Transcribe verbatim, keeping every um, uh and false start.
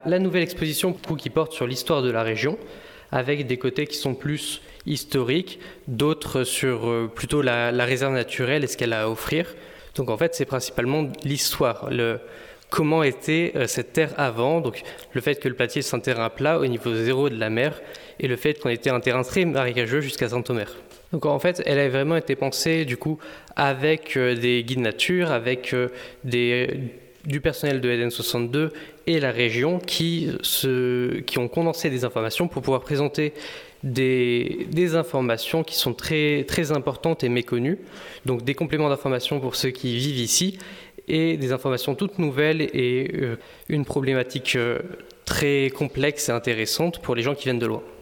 La nouvelle exposition qui porte sur l'histoire de la région, avec des côtés qui sont plus historiques, d'autres sur euh, plutôt la, la réserve naturelle et ce qu'elle a à offrir. Donc en fait, c'est principalement l'histoire, le, comment était euh, cette terre avant, donc le fait que le Platier c'est un terrain plat au niveau zéro de la mer, et le fait qu'on était un terrain très marécageux jusqu'à Saint-Omer. Donc en fait, elle a vraiment été pensée du coup avec euh, des guides nature, avec euh, des... du personnel de Eden soixante-deux et la région qui, se, qui ont condensé des informations pour pouvoir présenter des, des informations qui sont très, très importantes et méconnues, donc des compléments d'informations pour ceux qui vivent ici et des informations toutes nouvelles et euh, une problématique euh, très complexe et intéressante pour les gens qui viennent de loin.